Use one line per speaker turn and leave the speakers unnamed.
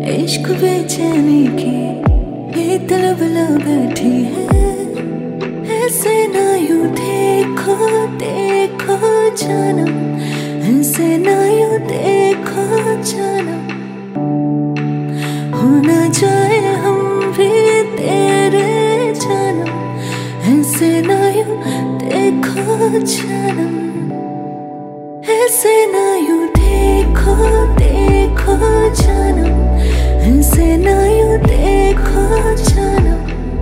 इश्क बेचैनी की ये तलब ला बैठी है। ऐसे ना यूं देखो देखो जानम, ऐसे ना यूं देखो जानम। हो ना जाए हम भी तेरे जानम, ऐसे ना यूं देखो जानम। ऐसे ना यूं देखो देखो जानम, ऐसे ना